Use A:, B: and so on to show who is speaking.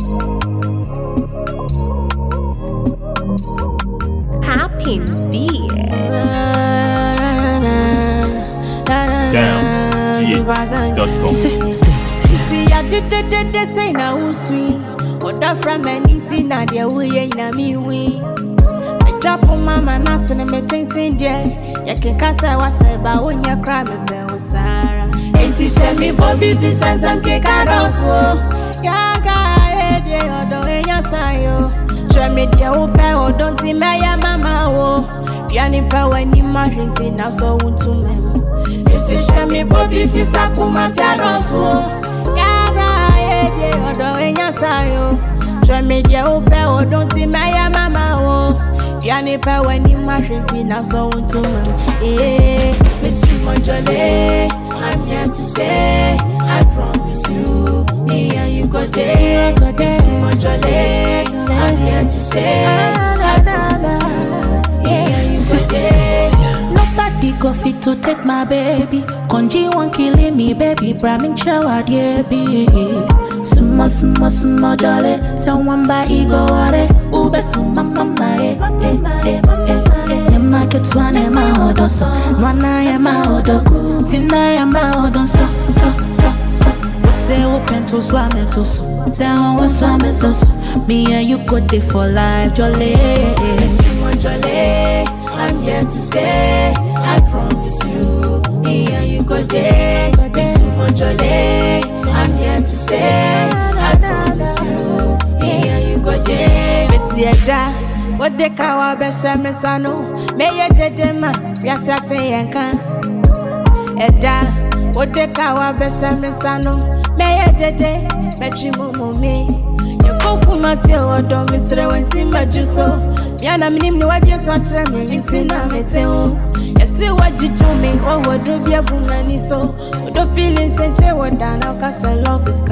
A: Happy beat.
B: DownGH.com.
C: See, I did the say now, sweet. What the from anything that they will, na me we. I drop on mama, nothing, and me thinking, dear. You can cast I was about when you cry, me bell, Sarah. Ain't it send me Bobby Visas and cake out also? Yaga, dear, or don't you say, show me dear, or don't see my mama, Piani power, ni marriage, now so won't to me. This is me Bobby Visas, also. Odo enya sayo show me dia ope odon ti maya mama o piani pa wani mahwenti na so untum miss you monjole I'm here to stay I promise you me and you go there miss you monjole I'm here to stay I promise you me and you go there.
D: Nobody go fit to take my baby. Konji won't killing me, baby. Bramin shower, yeah, be. Sumo, jolly. Tell one by ego, ware. Ube suma, mama, Yama gets one, Yama odoso. Nwana, Yama odoku. Tina, Yama odoso. We say open to swam to so. Tell one swam so. Me and you go there for life, jolly.
C: Sumo, jolly. I'm here to stay. I promise you, me and you go there. Miss you monjole. I'm here to stay. I promise you, me and you go there. Miss Yeda, what the kawa besha mesano? May you dedema, yasate yanka. Eda, what the kawa besha mesano? May you dede, metrimo me. You go kumasio odo misre wensi majuso. Yana minim no wabia swatre me intina meteo. Yesi waji to me, what would do be a bunani so? What the feelings and che what down, cause love is